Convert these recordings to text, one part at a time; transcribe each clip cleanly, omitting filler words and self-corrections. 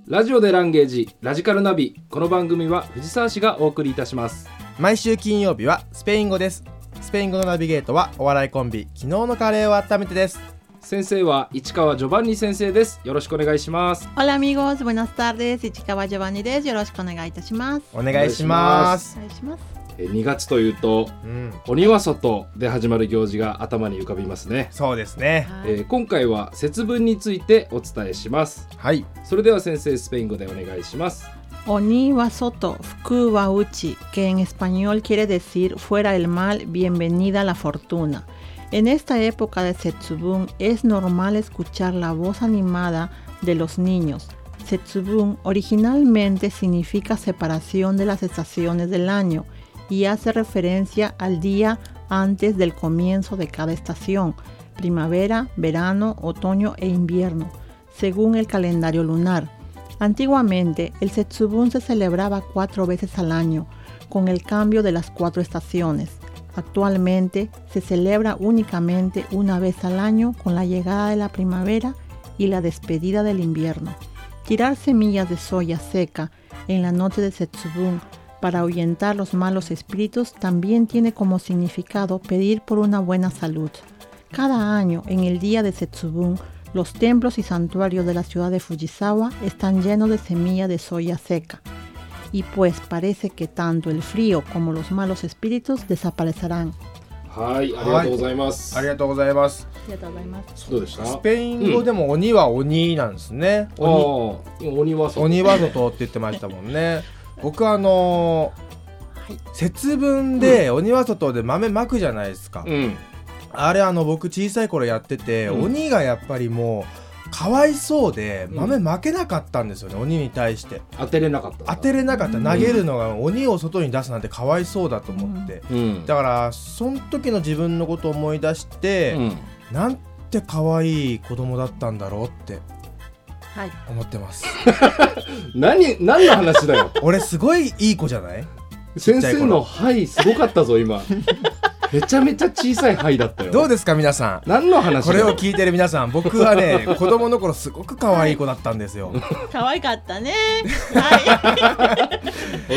ラジオでランゲージラジカルナビ。この番組は藤沢市がお送りいたします。 毎週金曜日はスペイン語です。スペイン語のナビゲートはお笑いコンビ昨日のカレーを温めてです。 先生は市川ジョバンニ先生です。よろしくお願いします。 Hola amigos, buenas tardes. 市川ジョバンニです。よろしくお願いいたします。 お願いします。 お願いします。 2月というと、鬼は外で始まる行事が頭に浮かびますね。 そうですね、 今回は節分についてお伝えします。 はい。 それでは先生、スペイン語でお願いします。 Oni wa soto, fuku wa uchi, que en español quiere decir fuera el mal, bienvenida la fortuna. En esta época de Setsubun es normal escuchar la voz animada de los niños. Setsubun originalmente significa separación de las estaciones del año y hace referencia al día antes del comienzo de cada estación, primavera, verano, otoño e invierno, según el calendario lunar. Antiguamente, el Setsubun se celebraba 4 veces al año, con el cambio de las 4 estaciones. Actualmente, se celebra únicamente una vez al año con la llegada de la primavera y la despedida del invierno. Tirar semillas de soya seca en la noche de Setsubun para ahuyentar los malos espíritus también tiene como significado pedir por una buena salud. Cada año, en el día de Setsubun, los templos y santuarios de la ciudad de Fujisawa están llenos de semilla de soya seca. Y pues parece que tanto el frío como los malos espíritus desaparecerán. はい、ありがとうございます。 ありがとうございます。 ありがとうございます。 どうでした？ スペイン語でも鬼は鬼なんですね。 鬼は外って言ってましたもんね。僕節分で鬼は外で豆まくじゃないですか。あれ僕小さい頃やってて、鬼がやっぱりもうかわいそうで豆まけなかったんですよね、鬼に対して当てれなかった、 投げるのが鬼を外に出すなんてかわいそうだと思って、だからその時の自分のことを思い出して、なんてかわいい子供だったんだろうって思ってます。 何の話だよ。 俺すごいいい子じゃない？ 先生のはいすごかったぞ今。めちゃめちゃ小さいはいだったよ。 どうですか皆さん。 何の話？ これを聞いてる皆さん、僕はね子供の頃すごく可愛い子だったんですよ。 可愛かったね。はい。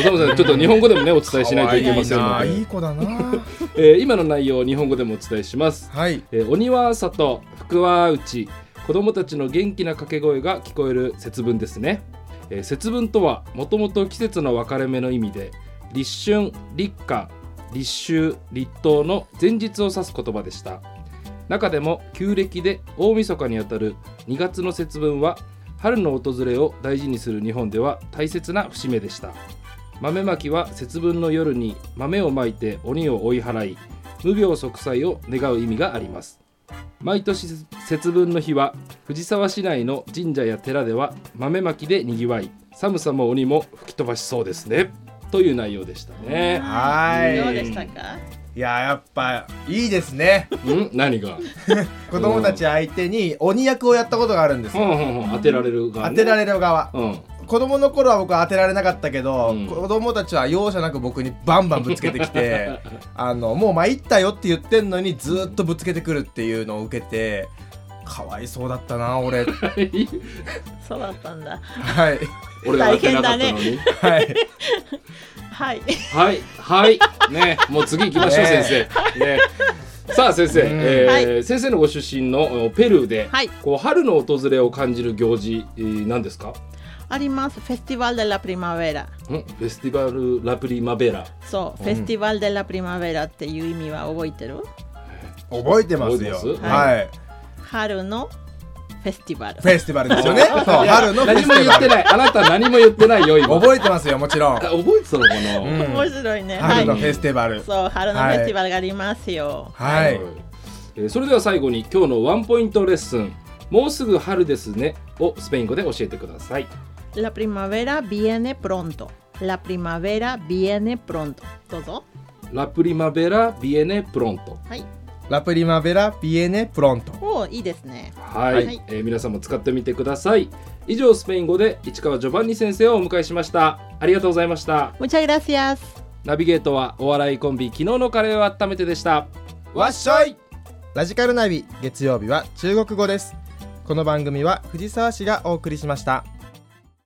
おさむさん、ちょっと日本語でもねお伝えしないといけませんので。 いい子だな。 今の内容を日本語でもお伝えします。 はい。 鬼は外、福は内。子供たちの元気な掛け声が聞こえる節分ですね。節分とはもともと季節の分かれ目の意味で、立春、立夏、立秋、立冬の前日を指す言葉でした。中でも旧暦で大晦日にあたる2月の節分は春の訪れを大事にする日本では大切な節目でした。豆まきは節分の夜に豆をまいて鬼を追い払い、無病息災を願う意味があります。毎年節分の日は藤沢市内の神社や寺では豆まきでにぎわい、寒さも鬼も吹き飛ばしそうですね、という内容でしたね。 はい。 どうでしたか？ いや、やっぱいいですね。 何が？ 子供たち相手に鬼役をやったことがあるんですよ。 当てられる側、ね、 当てられる側。子供の頃は僕は当てられなかったけど、子供たちは容赦なく僕にバンバンぶつけてきてもう参ったよって言ってんのにずっとぶつけてくるっていうのを受けて、かわいそうだったな俺。 そうだったんだ。 はい。 俺が当てなかったのに。 はいはいはいはいね、もう次行きましょう、先生。ね。さあ先生、先生のご出身のペルーで、こう春の訪れを感じる行事、何ですか？ あります。フェスティバルデラプリマベラ。 フェスティバルラプリマベラ。 そう、フェスティバルデラプリマベラっていう意味は覚えてる？ 覚えてますよ。はい。 春のフェスティバル。 フェスティバルですよね。そう、春のフェスティバル。 何も言ってない。あなた何も言ってないよ今。 覚えてますよ、もちろん。 覚えてたのかな。 面白いね。 春のフェスティバル。 そう、春のフェスティバルがありますよ。 はい。 それでは最後に今日のワンポイントレッスン。もうすぐ春ですねをスペイン語で教えてください。 La primavera viene pronto. La primavera viene pronto. どうぞ。 La primavera viene pronto。 はい。 La primavera viene pronto。 おー、いいですね。 はい、皆さんも使ってみてください。以上、スペイン語で市川ジョバンニ先生をお迎えしました。ありがとうございました。 Muchas gracias。 ナビゲートはお笑いコンビ昨日のカレーを温めてでした。 わっしょい。ラジカルナビ、月曜日は中国語です。この番組は藤沢市がお送りしました。